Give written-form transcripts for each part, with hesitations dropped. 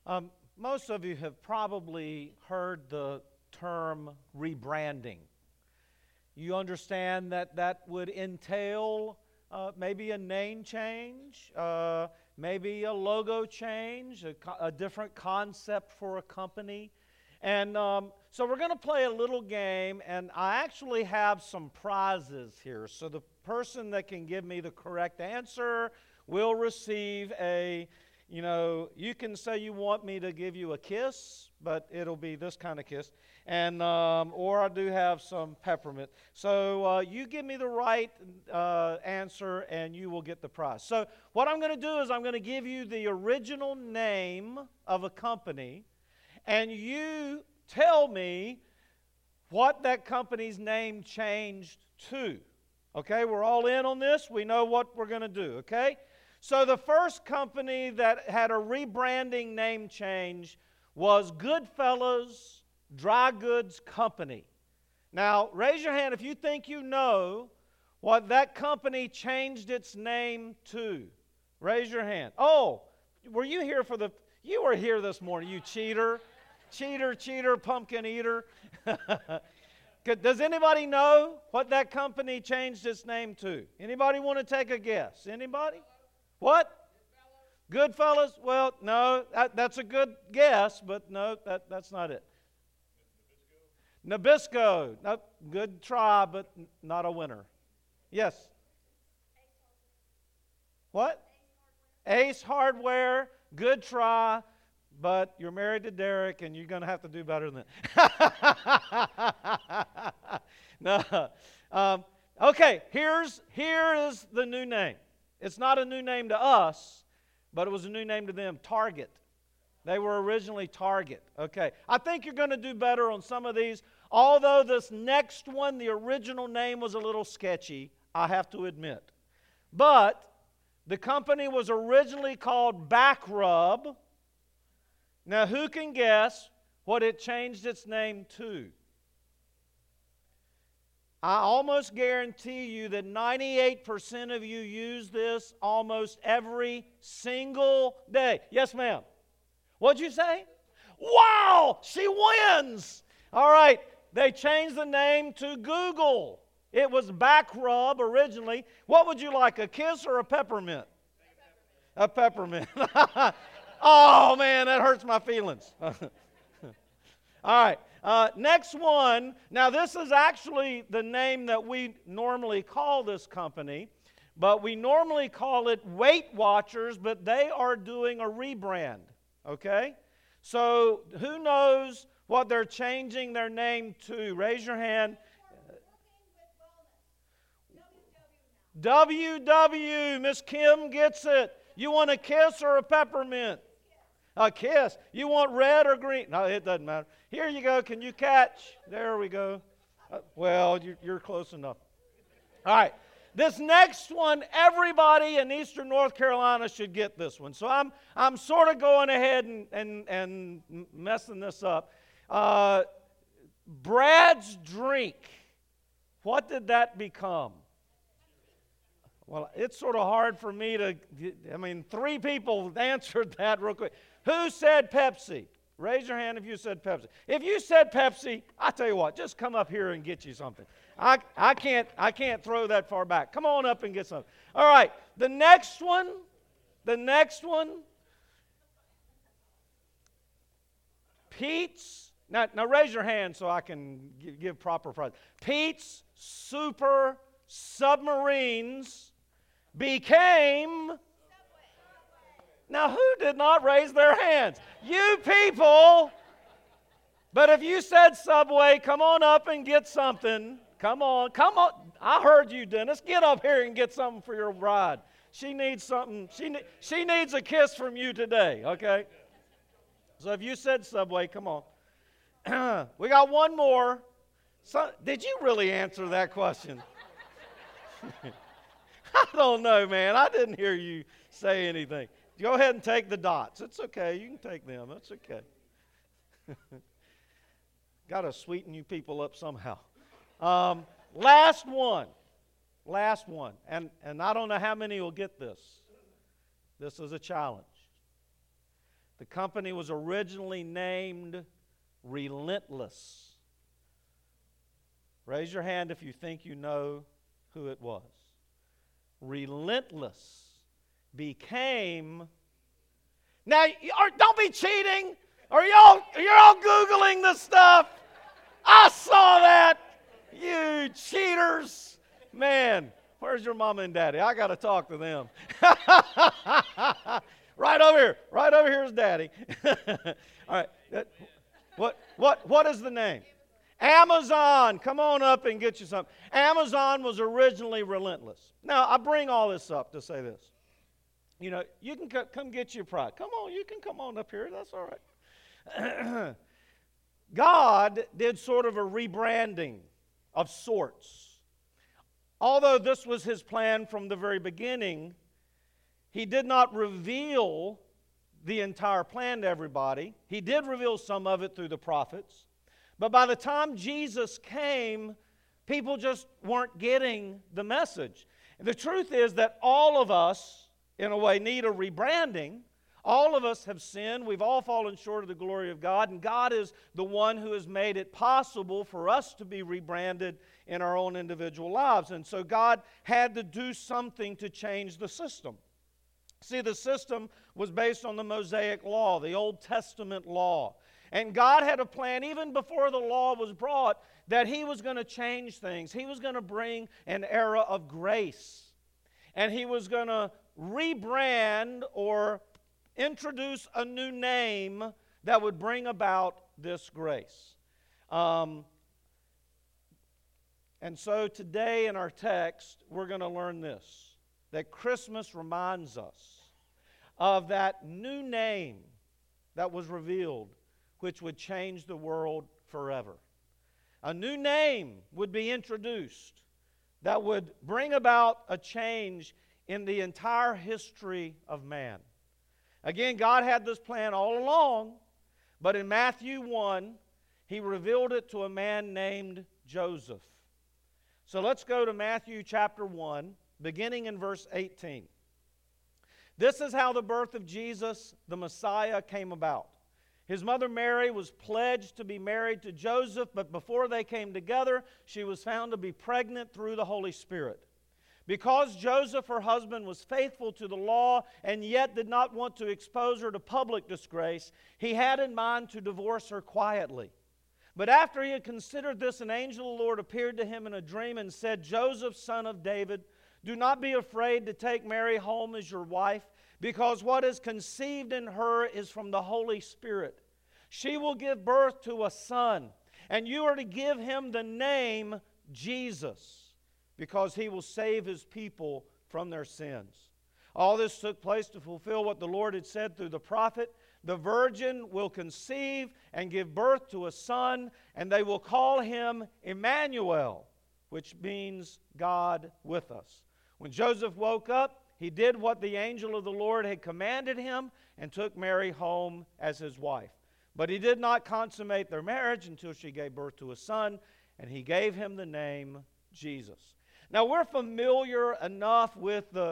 Most of you have probably heard the term rebranding. You understand that that would entail maybe a name change, maybe a logo change, a different concept for a company. And so we're going to play a little game, and I actually have some prizes here. So the person that can give me the correct answer will receive you can say you want me to give you a kiss, but it'll be this kind of kiss. And or I do have some peppermint. So you give me the right answer, and you will get the prize. So what I'm going to do is I'm going to give you the original name of a company, and you tell me what that company's name changed to. Okay, we're all in on this. We know what we're going to do, okay? So the first company that had a rebranding name change was Goodfellas Dry Goods Company. Now, raise your hand if you think you know what that company changed its name to. Raise your hand. Oh, were you here you were here this morning, you cheater. Cheater, pumpkin eater. Does anybody know what that company changed its name to? Anybody want to take a guess? Anybody? What? Goodfellas? Well, no, that's a good guess, but no, that's not it. Nabisco. Nope, good try, but not a winner. Yes? What? Ace Hardware. Good try, but you're married to Derek, and you're going to have to do better than that. No. Okay, here is the new name. It's not a new name to us, but it was a new name to them, Target. They were originally Target. Okay, I think you're going to do better on some of these. Although this next one, the original name was a little sketchy, I have to admit. But the company was originally called Backrub. Now, who can guess what it changed its name to? I almost guarantee you that 98% of you use this almost every single day. Yes, ma'am. What'd you say? Wow, she wins. All right, they changed the name to Google. It was Backrub originally. What would you like, a kiss or a peppermint? A peppermint. Oh, man, that hurts my feelings. All right. Next one. Now, this is actually the name that we normally call this company, but we normally call it Weight Watchers, but they are doing a rebrand, okay? So, who knows what they're changing their name to? Raise your hand. WW. Miss Kim gets it. You want a kiss or a peppermint? A kiss. You want red or green? No, it doesn't matter. Here you go. Can you catch? There we go. Well, you're close enough. All right. This next one, everybody in Eastern North Carolina should get this one. So I'm sort of going ahead and messing this up. Brad's Drink. What did that become? Well, it's sort of hard for me to, three people answered that real quick. Who said Pepsi? Raise your hand if you said Pepsi. If you said Pepsi, I tell you what, just come up here and get you something. I can't throw that far back. Come on up and get something. All right, the next one. Pete's. Now raise your hand so I can give proper prize. Pete's Super Submarines became... Now, who did not raise their hands? You people. But if you said Subway, come on up and get something. Come on. I heard you, Dennis. Get up here and get something for your bride. She needs something. She needs a kiss from you today, okay? So if you said Subway, come on. We got one more. Did you really answer that question? I don't know, man. I didn't hear you say anything. Go ahead and take the dots. It's okay. You can take them. It's okay. Got to sweeten you people up somehow. Last one. And I don't know how many will get this. This is a challenge. The company was originally named Relentless. Raise your hand if you think you know who it was. Relentless became... Now, don't be cheating. You're all Googling this stuff. I saw that. You cheaters. Man, where's your mama and daddy? I got to talk to them. Right over here. Right over here is Daddy. All right. What is the name? Amazon. Come on up and get you something. Amazon was originally Relentless. Now, I bring all this up to say this. You know, you can come get your pride. Come on, you can come on up here. That's all right. God did sort of a rebranding of sorts. Although this was His plan from the very beginning, He did not reveal the entire plan to everybody. He did reveal some of it through the prophets. But by the time Jesus came, people just weren't getting the message. The truth is that all of us, in a way, need a rebranding. All of us have sinned. We've all fallen short of the glory of God. And God is the one who has made it possible for us to be rebranded in our own individual lives. And so God had to do something to change the system. See, the system was based on the Mosaic Law, the Old Testament law. And God had a plan even before the law was brought that He was going to change things. He was going to bring an era of grace. And He was going to rebrand or introduce a new name that would bring about this grace. And so today in our text, we're going to learn this, that Christmas reminds us of that new name that was revealed, which would change the world forever. A new name would be introduced that would bring about a change in the entire history of man. Again, God had this plan all along, but in Matthew 1, He revealed it to a man named Joseph. So let's go to Matthew chapter 1, beginning in verse 18. This is how the birth of Jesus, the Messiah, came about. His mother Mary was pledged to be married to Joseph, but before they came together, she was found to be pregnant through the Holy Spirit. Because Joseph, her husband, was faithful to the law and yet did not want to expose her to public disgrace, he had in mind to divorce her quietly. But after he had considered this, an angel of the Lord appeared to him in a dream and said, Joseph, son of David, do not be afraid to take Mary home as your wife, because what is conceived in her is from the Holy Spirit. She will give birth to a son, and you are to give him the name Jesus, because he will save his people from their sins. All this took place to fulfill what the Lord had said through the prophet. The virgin will conceive and give birth to a son, and they will call him Emmanuel, which means God with us. When Joseph woke up, he did what the angel of the Lord had commanded him and took Mary home as his wife. But he did not consummate their marriage until she gave birth to a son, and he gave him the name Jesus. Now, we're familiar enough with the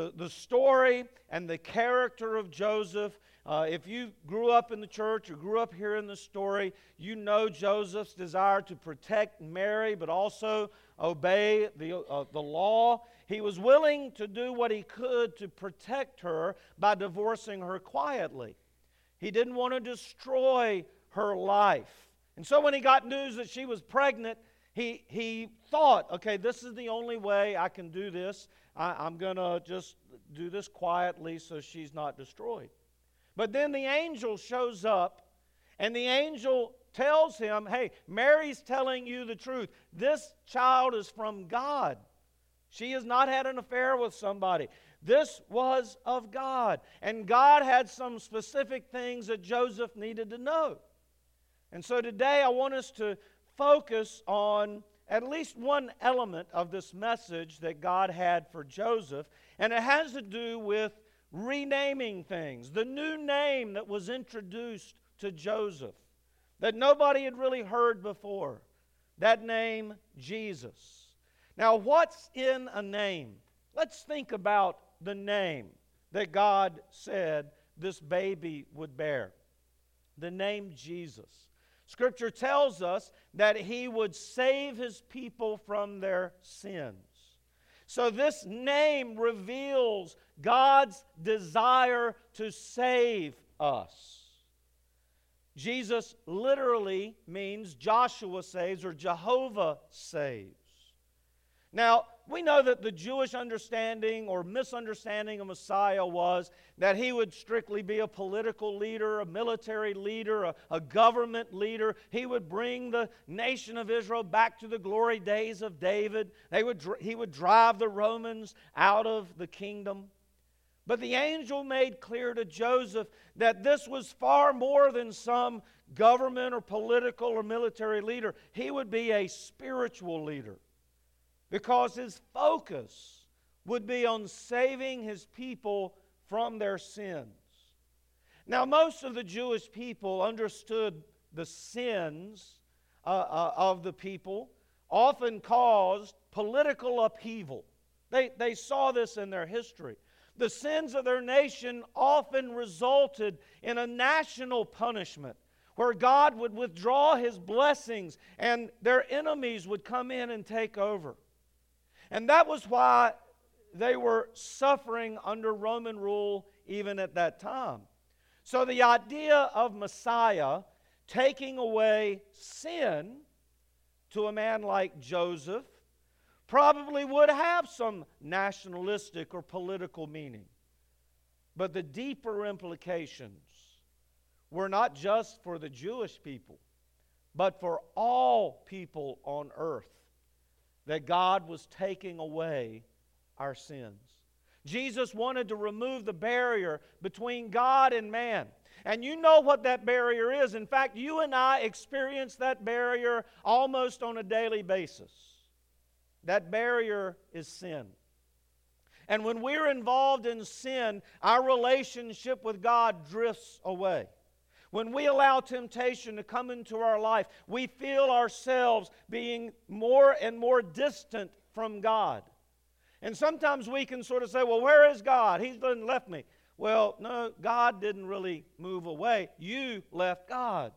story and the character of Joseph. If you grew up in the church or grew up here in the story, you know Joseph's desire to protect Mary, but also obey the law. He was willing to do what he could to protect her by divorcing her quietly. He didn't want to destroy her life. And so when he got news that she was pregnant, he thought, okay, this is the only way I can do this. I'm going to just do this quietly so she's not destroyed. But then the angel shows up, and the angel tells him, hey, Mary's telling you the truth. This child is from God. She has not had an affair with somebody. This was of God. And God had some specific things that Joseph needed to know. And so today I want us to focus on at least one element of this message that God had for Joseph, and it has to do with renaming things. The new name that was introduced to Joseph that nobody had really heard before. That name, Jesus. Now, what's in a name? Let's think about the name that God said this baby would bear? The name Jesus. Scripture tells us that he would save his people from their sins. So this name reveals God's desire to save us. Jesus literally means Joshua saves or Jehovah saves. Now, we know that the Jewish understanding or misunderstanding of Messiah was that he would strictly be a political leader, a military leader, a government leader. He would bring the nation of Israel back to the glory days of David. He would drive the Romans out of the kingdom. But the angel made clear to Joseph that this was far more than some government or political or military leader. He would be a spiritual leader, because his focus would be on saving his people from their sins. Now, most of the Jewish people understood the sins of the people often caused political upheaval. They saw this in their history. The sins of their nation often resulted in a national punishment where God would withdraw his blessings and their enemies would come in and take over. And that was why they were suffering under Roman rule even at that time. So the idea of Messiah taking away sin to a man like Joseph probably would have some nationalistic or political meaning. But the deeper implications were not just for the Jewish people, but for all people on earth, that God was taking away our sins. Jesus wanted to remove the barrier between God and man. And you know what that barrier is. In fact, you and I experience that barrier almost on a daily basis. That barrier is sin. And when we're involved in sin, our relationship with God drifts away. When we allow temptation to come into our life, we feel ourselves being more and more distant from God. And sometimes we can sort of say, well, where is God? He's done left me. Well, no, God didn't really move away. You left God.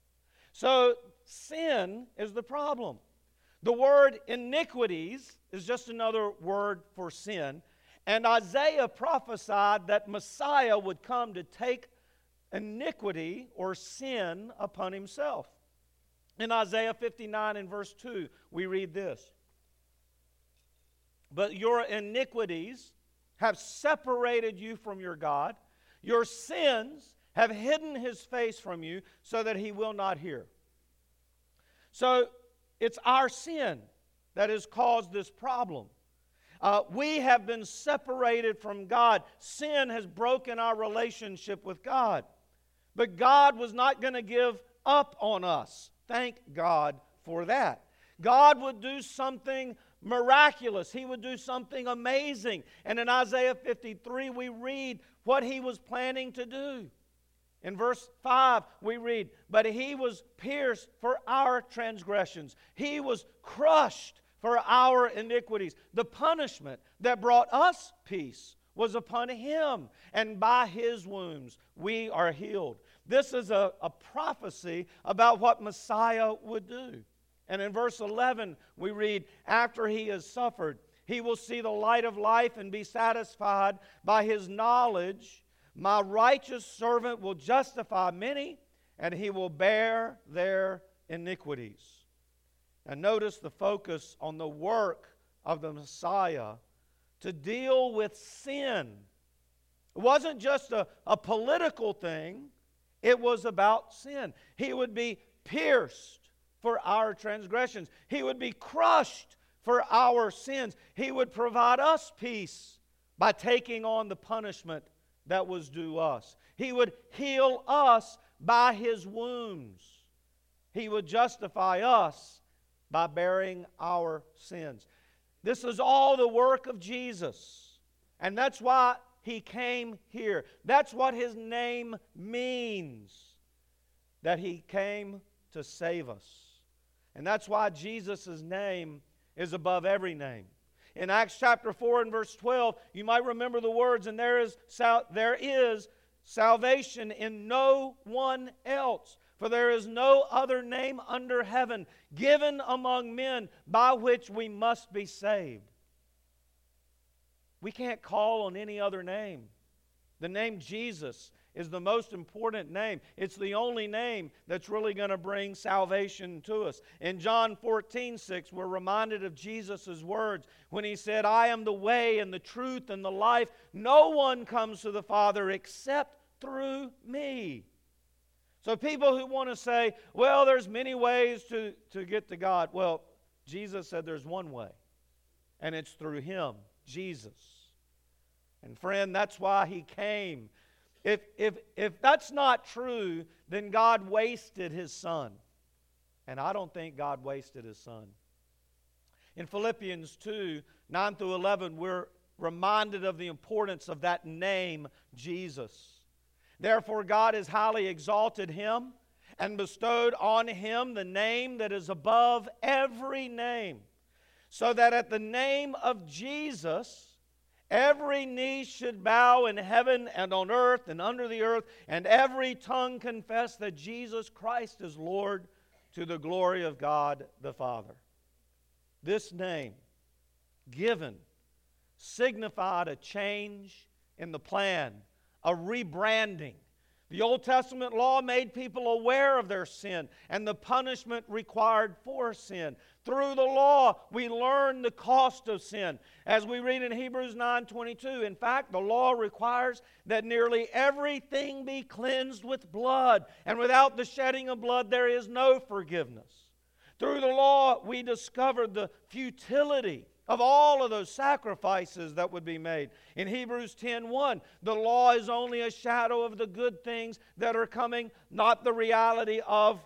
So sin is the problem. The word iniquities is just another word for sin. And Isaiah prophesied that Messiah would come to take iniquity or sin upon himself. In Isaiah 59 and verse 2, we read this. But your iniquities have separated you from your God. Your sins have hidden his face from you so that he will not hear. So it's our sin that has caused this problem. We have been separated from God. Sin has broken our relationship with God. But God was not going to give up on us. Thank God for that. God would do something miraculous. He would do something amazing. And in Isaiah 53, we read what he was planning to do. In verse 5, we read, but he was pierced for our transgressions. He was crushed for our iniquities. The punishment that brought us peace was upon him, and by his wounds we are healed. This is a prophecy about what Messiah would do. And in verse 11, we read, after he has suffered, he will see the light of life and be satisfied by his knowledge. My righteous servant will justify many, and he will bear their iniquities. And notice the focus on the work of the Messiah to deal with sin. It wasn't just a political thing. It was about sin. He would be pierced for our transgressions. He would be crushed for our sins. He would provide us peace by taking on the punishment that was due us. He would heal us by his wounds. He would justify us by bearing our sins. This is all the work of Jesus. And that's why he came here. That's what his name means. That he came to save us. And that's why Jesus' name is above every name. In Acts chapter 4 and verse 12, you might remember the words, and there is salvation in no one else. For there is no other name under heaven given among men by which we must be saved. We can't call on any other name. The name Jesus is the most important name. It's the only name that's really going to bring salvation to us. In John 14:6, we're reminded of Jesus' words when He said, I am the way and the truth and the life. No one comes to the Father except through me. So people who want to say, well, there's many ways to get to God. Well, Jesus said there's one way, and it's through Him, Jesus. And friend, that's why He came. If that's not true, then God wasted His Son. And I don't think God wasted His Son. In Philippians 2, 9 through 11, we're reminded of the importance of that name, Jesus. Therefore, God has highly exalted Him and bestowed on Him the name that is above every name, so that at the name of Jesus, every knee should bow in heaven and on earth and under the earth, and every tongue confess that Jesus Christ is Lord, to the glory of God the Father. This name, given, signified a change in the plan, a rebranding. The Old Testament law made people aware of their sin and the punishment required for sin. Through the law, we learn the cost of sin. As we read in Hebrews 9:22, in fact, the law requires that nearly everything be cleansed with blood, and without the shedding of blood, there is no forgiveness. Through the law, we discovered the futility of all of those sacrifices that would be made. In Hebrews 10:1, the law is only a shadow of the good things that are coming, not the reality of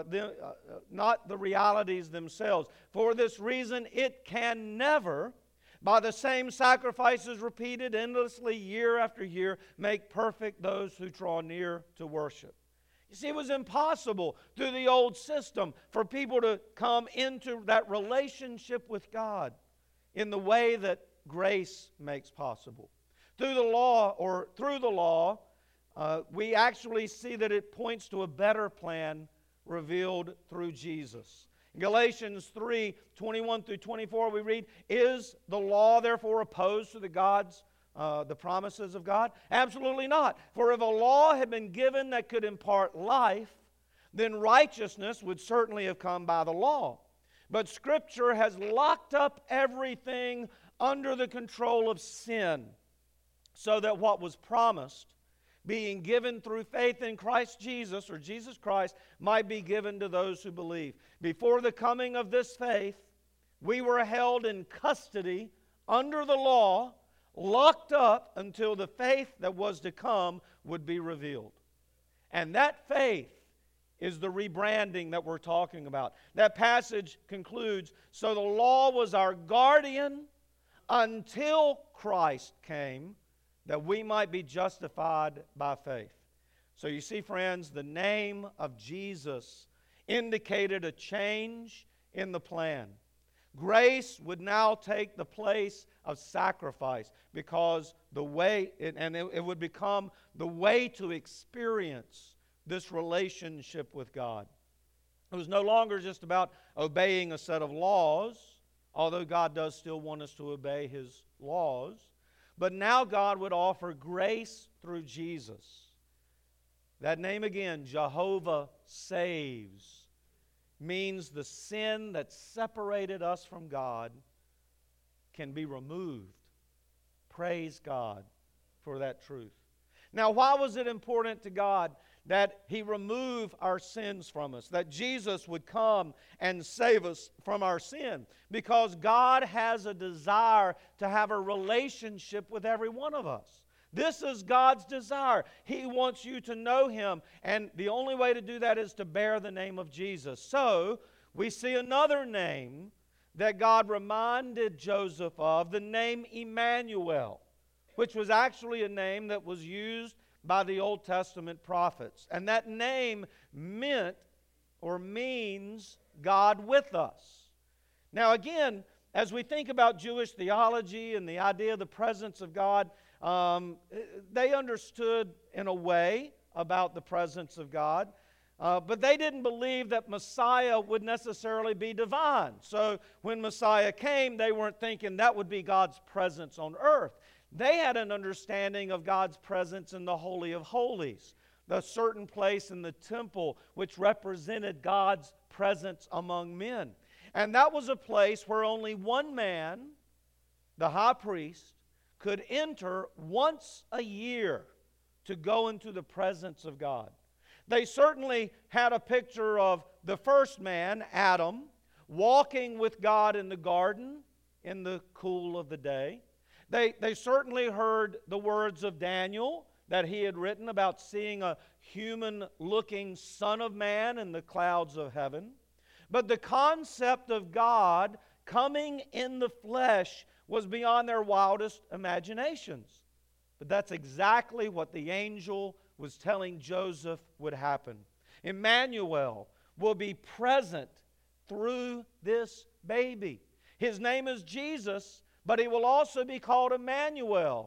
not the realities themselves. For this reason, it can never, by the same sacrifices repeated endlessly year after year, make perfect those who draw near to worship. You see, it was impossible through the old system for people to come into that relationship with God in the way that grace makes possible. Through the law, we actually see that it points to a better plan revealed through Jesus. In Galatians 3:21 through 24, we read, is the law therefore opposed to the promises of God? Absolutely not. For if a law had been given that could impart life, then righteousness would certainly have come by the law. But Scripture has locked up everything under the control of sin, so that what was promised, being given through faith in Christ Jesus, or Jesus Christ, might be given to those who believe. Before the coming of this faith, we were held in custody under the law, locked up until the faith that was to come would be revealed. And that faith is the rebranding that we're talking about. That passage concludes, so the law was our guardian until Christ came, that we might be justified by faith. So you see, friends, the name of Jesus indicated a change in the plan. Grace would now take the place of sacrifice, because it would become the way to experience this relationship with God. It was no longer just about obeying a set of laws, although God does still want us to obey His laws. But now God would offer grace through Jesus. That name again, Jehovah Saves, means the sin that separated us from God can be removed. Praise God for that truth. Now, why was it important to God that He remove our sins from us, that Jesus would come and save us from our sin? Because God has a desire to have a relationship with every one of us. This is God's desire. He wants you to know Him, and the only way to do that is to bear the name of Jesus. So, we see another name that God reminded Joseph of, the name Emmanuel, which was actually a name that was used by the Old Testament prophets. And that name meant or means God with us. Now again, as we think about Jewish theology and the idea of the presence of God, They understood in a way about the presence of God, but they didn't believe that Messiah would necessarily be divine. So when Messiah came, they weren't thinking that would be God's presence on earth. They had an understanding of God's presence in the Holy of Holies, the certain place in the temple which represented God's presence among men. And that was a place where only one man, the high priest, could enter once a year to go into the presence of God. They certainly had a picture of the first man, Adam, walking with God in the garden in the cool of the day. They certainly heard the words of Daniel that he had written about seeing a human-looking Son of Man in the clouds of heaven. But the concept of God coming in the flesh was beyond their wildest imaginations. But that's exactly what the angel was telling Joseph would happen. Emmanuel will be present through this baby. His name is Jesus, but he will also be called Emmanuel,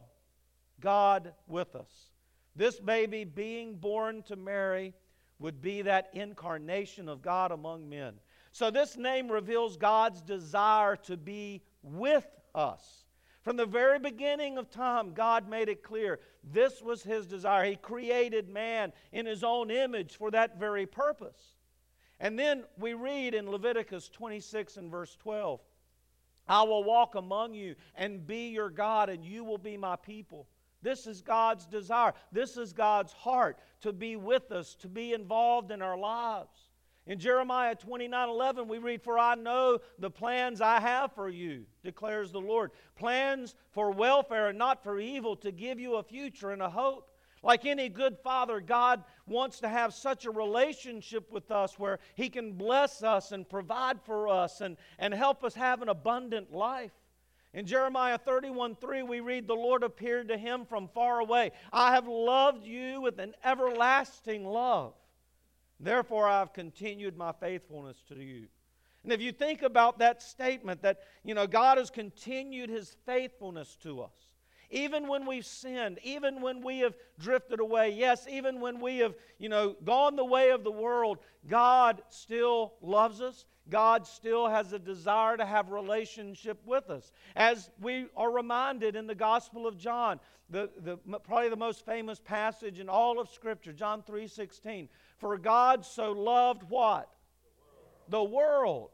God with us. This baby being born to Mary would be that incarnation of God among men. So this name reveals God's desire to be with us. From the very beginning of time, God made it clear this was His desire. He created man in His own image for that very purpose. And then we read in Leviticus 26 and verse 12, I will walk among you and be your God, and you will be my people. This is God's desire. This is God's heart, to be with us, to be involved in our lives. In Jeremiah 29:11, we read, For I know the plans I have for you, declares the Lord. Plans for welfare and not for evil, to give you a future and a hope. Like any good father, God wants to have such a relationship with us where He can bless us and provide for us and help us have an abundant life. In Jeremiah 31:3, we read, The Lord appeared to him from far away. I have loved you with an everlasting love. Therefore, I have continued my faithfulness to you. And if you think about that statement that, God has continued His faithfulness to us. Even when we've sinned, even when we have drifted away, yes, even when we have, gone the way of the world, God still loves us. God still has a desire to have relationship with us. As we are reminded in the Gospel of John, probably the most famous passage in all of Scripture, John 3:16. For God so loved what? The world.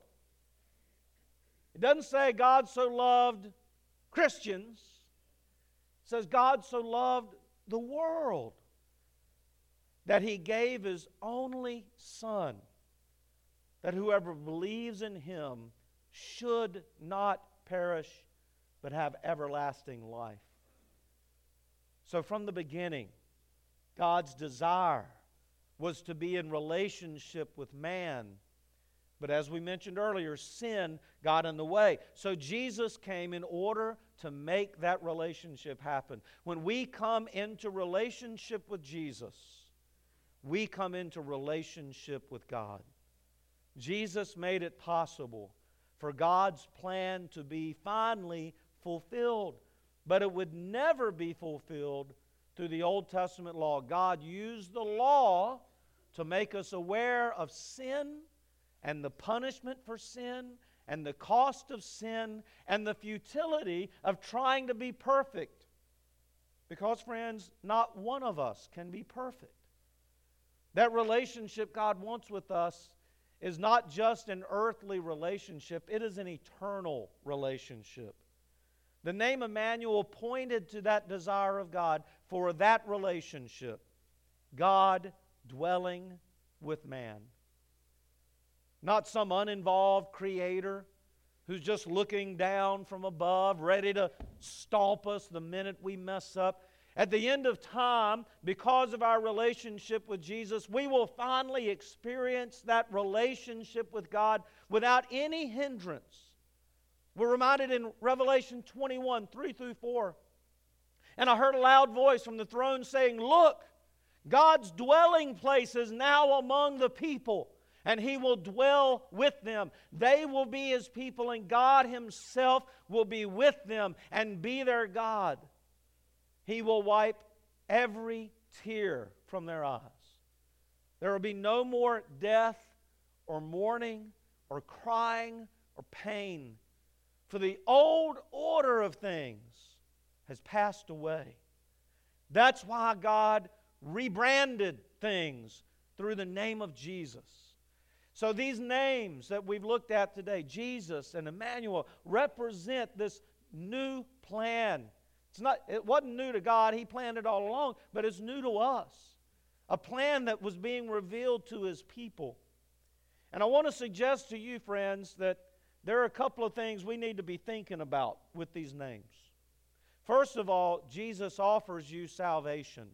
It doesn't say God so loved Christians. It says God so loved the world that He gave His only Son, that whoever believes in Him should not perish but have everlasting life. So from the beginning, God's desire was to be in relationship with man. But as we mentioned earlier, sin got in the way. So Jesus came in order to make that relationship happen. When we come into relationship with Jesus, we come into relationship with God. Jesus made it possible for God's plan to be finally fulfilled. But it would never be fulfilled through the Old Testament law. God used the law to make us aware of sin and the punishment for sin and the cost of sin and the futility of trying to be perfect. Because, friends, not one of us can be perfect. That relationship God wants with us is not just an earthly relationship, it is an eternal relationship. The name Emmanuel pointed to that desire of God for that relationship. God dwelling with man. Not some uninvolved creator who's just looking down from above, ready to stomp us the minute we mess up. At the end of time, because of our relationship with Jesus, we will finally experience that relationship with God without any hindrance. We're reminded in Revelation 21, 3 through 4. And I heard a loud voice from the throne saying, Look, God's dwelling place is now among the people, and He will dwell with them. They will be His people, and God Himself will be with them and be their God. He will wipe every tear from their eyes. There will be no more death or mourning or crying or pain, for the old order of things has passed away. That's why God rebranded things through the name of Jesus. So these names that we've looked at today, Jesus and Emmanuel, represent this new plan. It wasn't new to God. He planned it all along, but it's new to us. A plan that was being revealed to His people. And I want to suggest to you, friends, that there are a couple of things we need to be thinking about with these names. First of all, Jesus offers you salvation.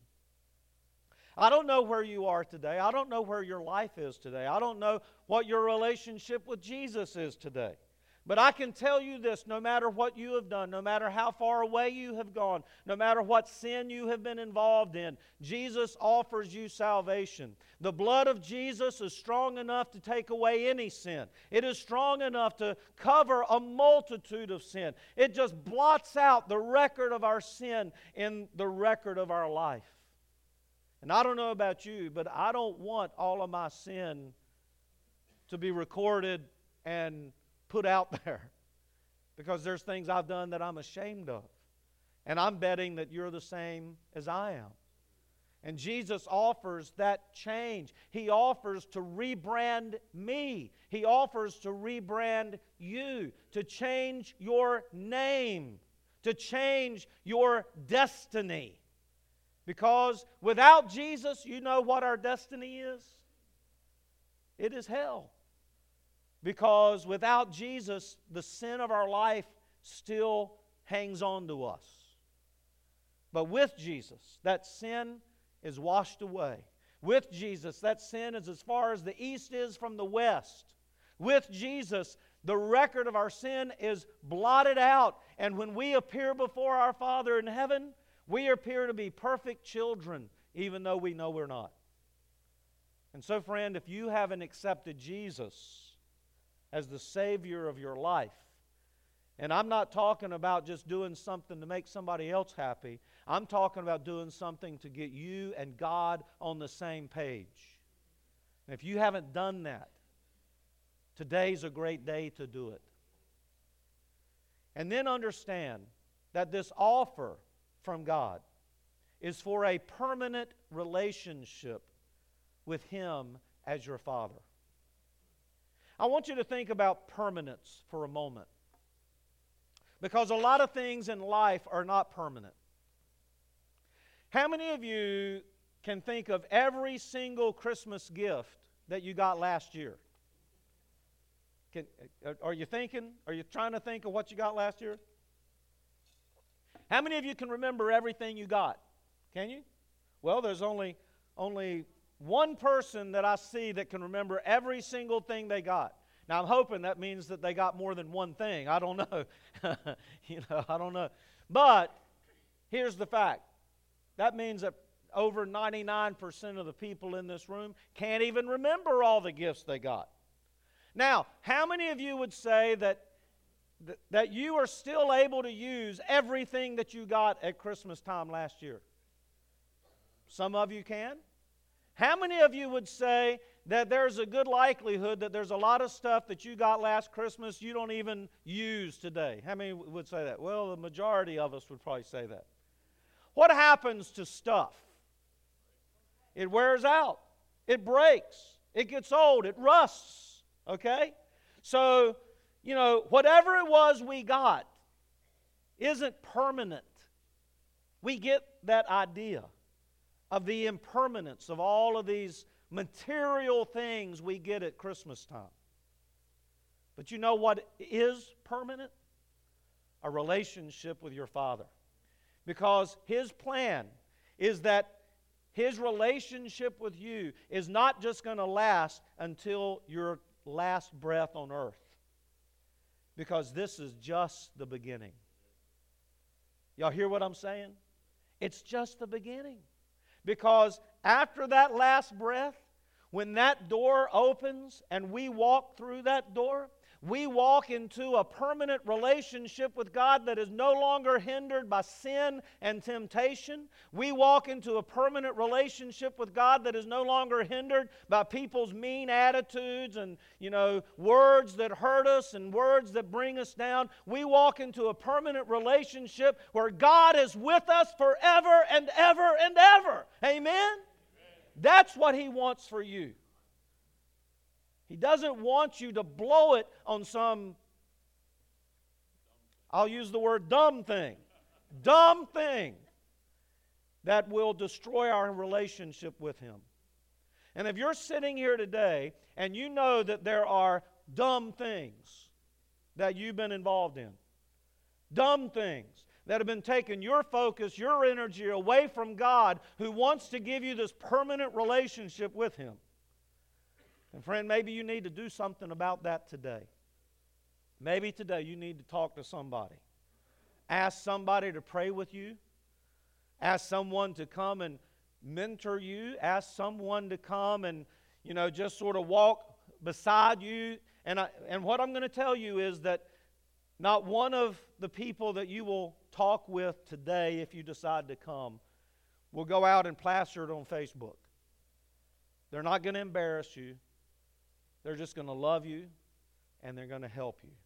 I don't know where you are today. I don't know where your life is today. I don't know what your relationship with Jesus is today. But I can tell you this, no matter what you have done, no matter how far away you have gone, no matter what sin you have been involved in, Jesus offers you salvation. The blood of Jesus is strong enough to take away any sin. It is strong enough to cover a multitude of sin. It just blots out the record of our sin in the record of our life. And I don't know about you, but I don't want all of my sin to be recorded and put out there, because there's things I've done that I'm ashamed of. And I'm betting that you're the same as I am. And Jesus offers that change. He offers to rebrand me. He offers to rebrand you, to change your name, to change your destiny. Because without Jesus, you know what our destiny is? It is hell. Because without Jesus, the sin of our life still hangs on to us. But with Jesus, that sin is washed away. With Jesus, that sin is as far as the east is from the west. With Jesus, the record of our sin is blotted out. And when we appear before our Father in heaven, we appear to be perfect children, even though we know we're not. And so, friend, if you haven't accepted Jesus as the Savior of your life, and I'm not talking about just doing something to make somebody else happy. I'm talking about doing something to get you and God on the same page. And if you haven't done that, today's a great day to do it. And then understand that this offer from God is for a permanent relationship with Him as your Father. I want you to think about permanence for a moment, because a lot of things in life are not permanent. How many of you can think of every single Christmas gift that you got last year? Are you thinking? Are you trying to think of what you got last year? How many of you can remember everything you got? Can you? Well, there's only one person that I see that can remember every single thing they got. Now, I'm hoping that means that they got more than one thing. I don't know. I don't know. But here's the fact. That means that over 99% of the people in this room can't even remember all the gifts they got. Now, how many of you would say that you are still able to use everything that you got at Christmas time last year? Some of you can. How many of you would say that there's a good likelihood that there's a lot of stuff that you got last Christmas you don't even use today? How many would say that? Well, the majority of us would probably say that. What happens to stuff? It wears out. It breaks. It gets old. It rusts. Okay? So, whatever it was we got isn't permanent. We get that idea of the impermanence of all of these material things we get at Christmas time. But you know what is permanent? A relationship with your Father. Because His plan is that His relationship with you is not just going to last until your last breath on earth. Because this is just the beginning. Y'all hear what I'm saying? It's just the beginning. Because after that last breath, when that door opens and we walk through that door, We walk into a permanent relationship with God that is no longer hindered by sin and temptation. We walk into a permanent relationship with God that is no longer hindered by people's mean attitudes and, words that hurt us and words that bring us down. We walk into a permanent relationship where God is with us forever and ever and ever. Amen? That's what He wants for you. He doesn't want you to blow it on some, I'll use the word dumb thing that will destroy our relationship with Him. And if you're sitting here today and you know that there are dumb things that you've been involved in, dumb things that have been taking your focus, your energy away from God, who wants to give you this permanent relationship with Him. And friend, maybe you need to do something about that today. Maybe today you need to talk to somebody. Ask somebody to pray with you. Ask someone to come and mentor you. Ask someone to come and, just sort of walk beside you. And what I'm going to tell you is that not one of the people that you will talk with today, if you decide to come, will go out and plaster it on Facebook. They're not going to embarrass you. They're just going to love you, and they're going to help you.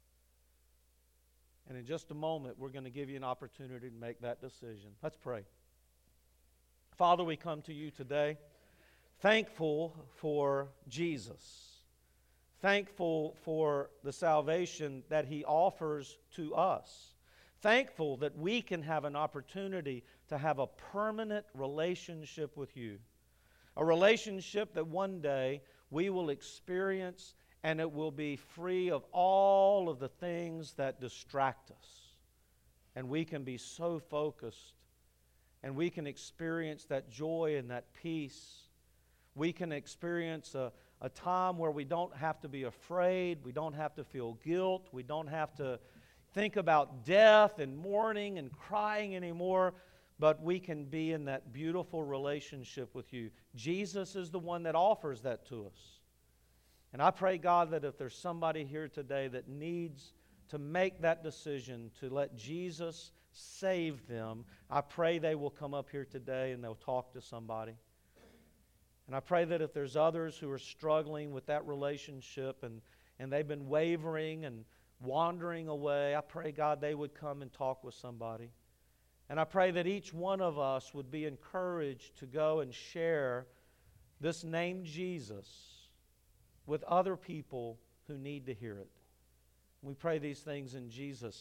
And in just a moment, we're going to give you an opportunity to make that decision. Let's pray. Father, we come to you today thankful for Jesus, thankful for the salvation that He offers to us, thankful that we can have an opportunity to have a permanent relationship with you, a relationship that one day we will experience, and it will be free of all of the things that distract us. And we can be so focused, and we can experience that joy and that peace. We can experience a time where we don't have to be afraid, we don't have to feel guilt, we don't have to think about death and mourning and crying anymore, but we can be in that beautiful relationship with you. Jesus is the one that offers that to us. And I pray, God, that if there's somebody here today that needs to make that decision to let Jesus save them, I pray they will come up here today and they'll talk to somebody. And I pray that if there's others who are struggling with that relationship and they've been wavering and wandering away, I pray, God, they would come and talk with somebody. And I pray that each one of us would be encouraged to go and share this name Jesus with other people who need to hear it. We pray these things in Jesus'